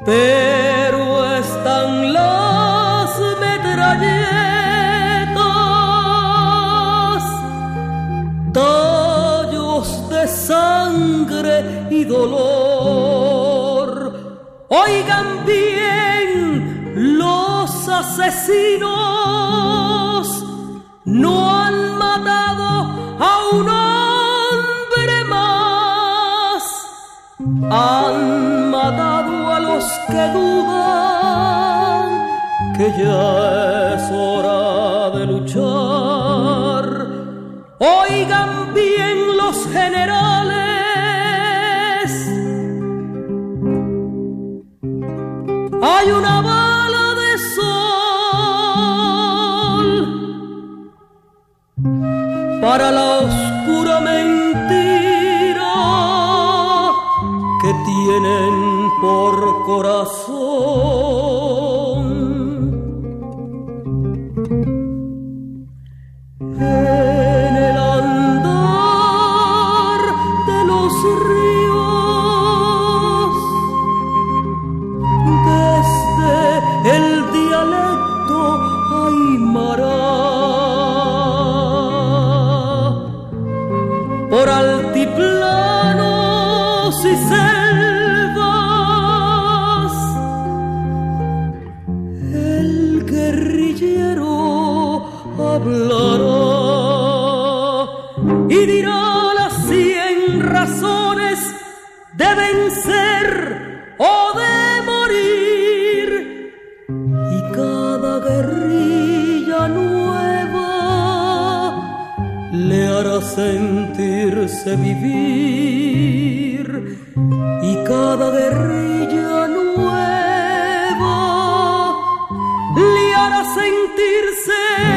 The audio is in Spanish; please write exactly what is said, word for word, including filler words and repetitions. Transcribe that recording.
pero están las metralletas, tallos de sangre y dolor. Oigan bien, los asesinos no han matado a un hombre más, han matado a los que dudan que ya es hora de luchar. Oigan bien los generales, hay una bala de sol para la oscura mentira que tienen por corazón. En el andar de los ríos, desde el dialecto aymara, por altiplanos y selvas, el guerrillero hablará y dirá las cien razones de vencer o de morir, y cada guerrilla nueva le hará sentirse vivir, y cada guerrilla nueva le hará sentirse